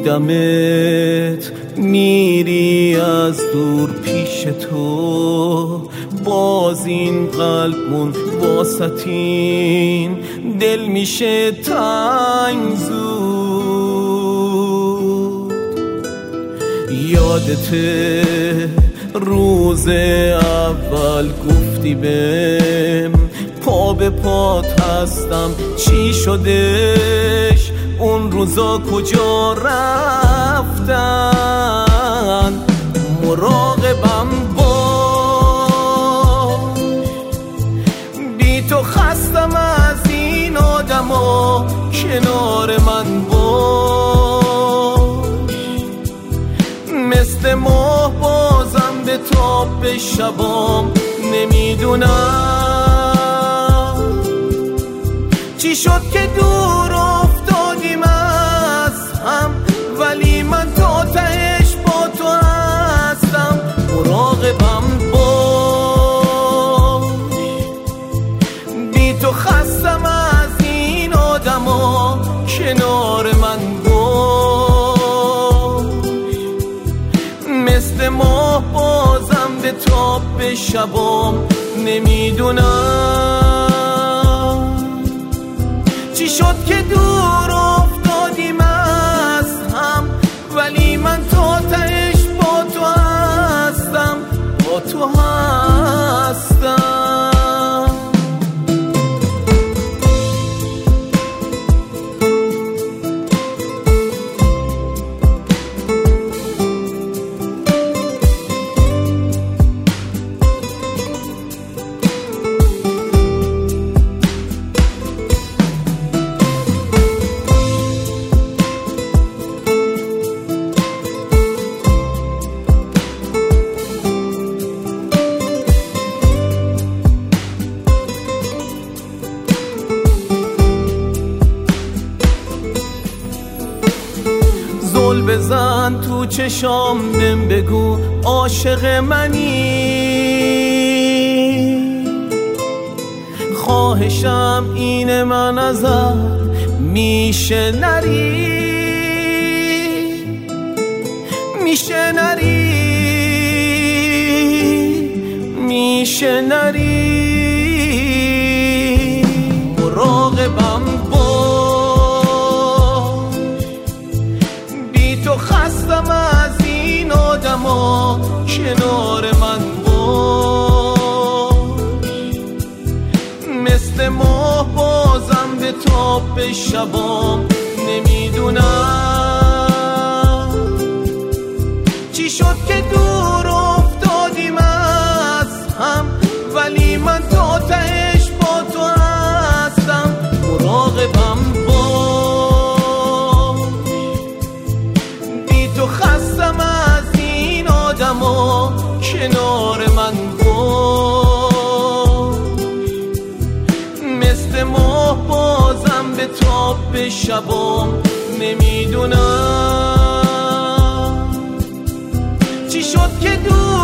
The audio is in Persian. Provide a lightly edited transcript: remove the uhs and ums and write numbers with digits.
دیدمت میری از دور پیش تو، باز این قلبمون واسطین دل میشه تنگ زود. یادته روز اول گفتی بهم پا به پات هستم، چی شدش اون روزا کجا رفتن؟ مراقبم باش، بی تو خستم از این آدما، کنار من باش. مثل ماه بازم به تاب شبام، نمیدونم چی شد که دور افتادیم از هم، ولی من تا تهش با تو هستم. مراقبم باش، بی تو خستم از این آدما، کنار من باش. مثل ماه بازم به تاب شبام، نمیدونم چی شد که دور افتادیم از هم، ولی من تا تهش با تو هستم، با تو هستم. زل بزن تو چشام، بهم بگو عاشق منی، خواهشم اینه من ازت میشه نری، میشه نری، میشه نری. مراقبم تو خستم از این آدما، کنار من باش. مثل ماه بازم به تاب شبام، نمیدونم چی شد که دور افتادیم از هم، ولی من تا تهش با تو هستم. مراقبم خستم از این آدما، کنار من باش. مثل ماه بازم به تاب شبام، نمیدونم چی شد که دور